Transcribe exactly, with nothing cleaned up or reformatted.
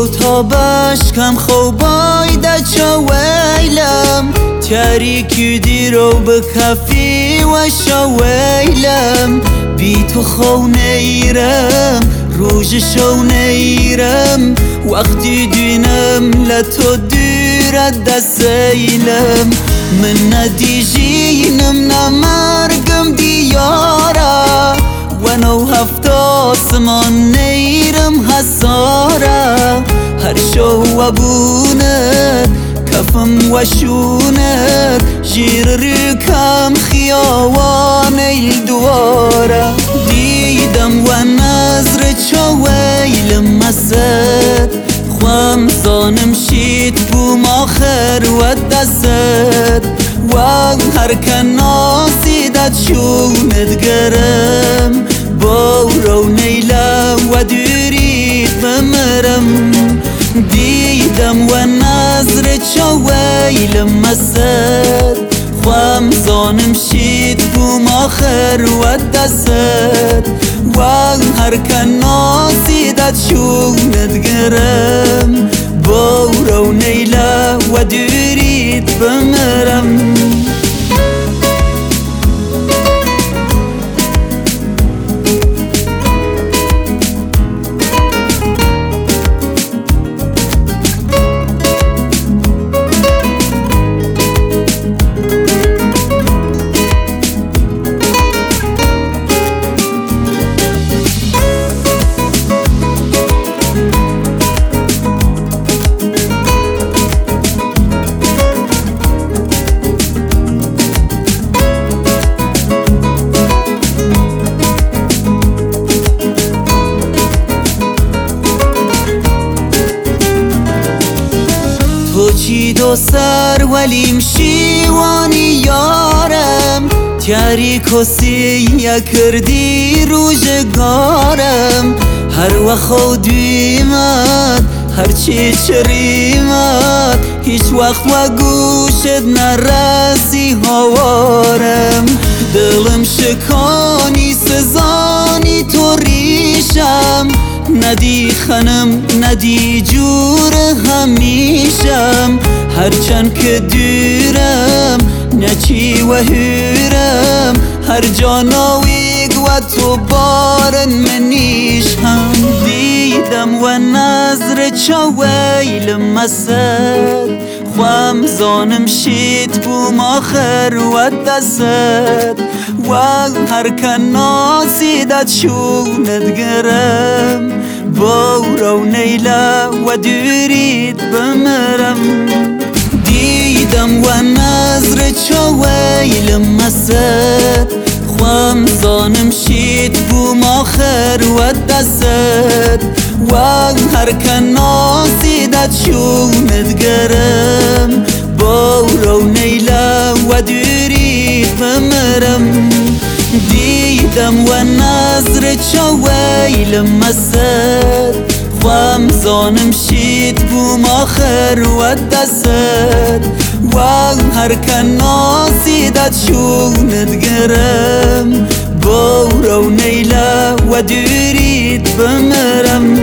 تو تا بشکم خوبای دا چویلم تاریکی دیرو بکفی و شویلم بی تو خو نیرم روز شو نیرم وقتی دینم لتو دیرد دسیلم من ندیجینم نمرگم دیارا و نو هفت آسمان نیرم حسارا هر شو و بونت کفم و شونت جیر ریکم خیاوان دوارا دیدم و نظر چویلم مسد خوام زانم شید بوم آخر و دست و هر کناسی داد شونت گرم بورو نیلا و دیرید بمرم دیدم و نظر چویلم مسد خوام زانم شید بوم آخر و دست و هر کناسی داد شونت گرم بورو نیلا و دیرید بمرم تو چی دو سر ولیم شیوانی یارم تاریک و سیه کردی روزگارم هر وقت دیمت هر چی چریمت هیچ وقت و گوشت نرسی هوارم دلم شکانی سزانی تو ریشم ندی خنم ندی جور همیشم هرچند که دیرم نچی و هیرم هر جاناویگ و تو بارن منیشم دیدم و نظر چویلم مسد خوام زانم شید بوم آخر و دست و هر کناسی داد شونت گرم بورو نیلا و دیرید بمرم دیدم و نظر چویلم مسد خوام زانم شید بوم آخر و دست و هر کناسی داد شونت گرم بورو نیلا و دیرید بمرم دیدم و نظر چویلم مسد خوام زانم شید بوم آخر و دست و هر کناسی داد شونت گرم بورو نیلا و دیرید بمرم